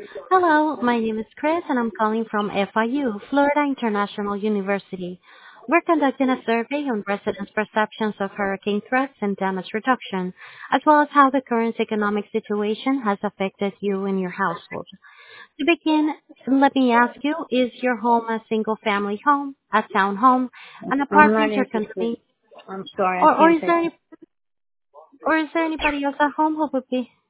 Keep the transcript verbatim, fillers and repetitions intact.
Hello, my name is Chris and I'm calling from F I U, Florida International University. We're conducting a survey on residents' perceptions of hurricane threats and damage reduction, as well as how the current economic situation has affected you and your household. To begin, let me ask you, is your home a single-family home, a townhome, an I'm not apartment or interested. condominium, I'm sorry, I or, or can't is take there it. any, or is there anybody else at home who would be